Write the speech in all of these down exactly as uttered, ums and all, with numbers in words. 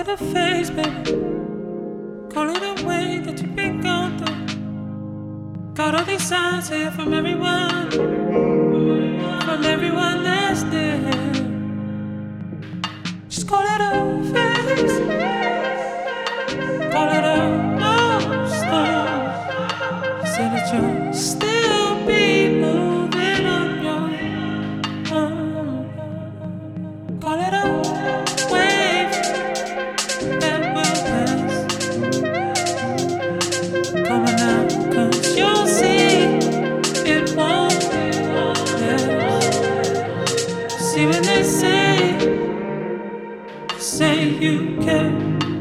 the face, baby. Call it a way that you've been gone through. Got all these signs here from everyone, from everyone that's there. Just call it a face, call it a monster. Say that you'll still be moving on your own. Call it a wave that will pass. Coming out, cause you'll see it won't last. See when they say, say you can.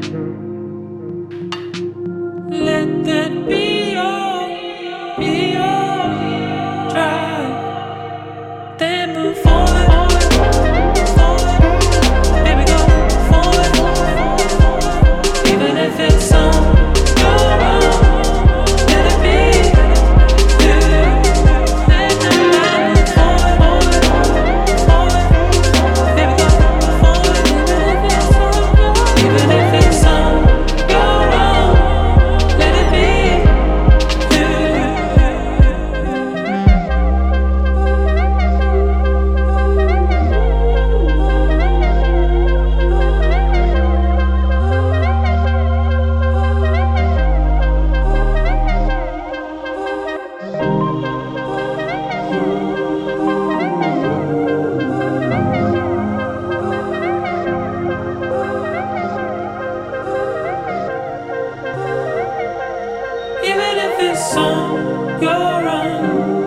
Let that be your, be your drive. Then move forward, forward, baby, go forward. Even if it's on your own, let it be you. Let that move forward, forward, baby, go forward. Even if it's on your own, let it be you. Even if it's on your own.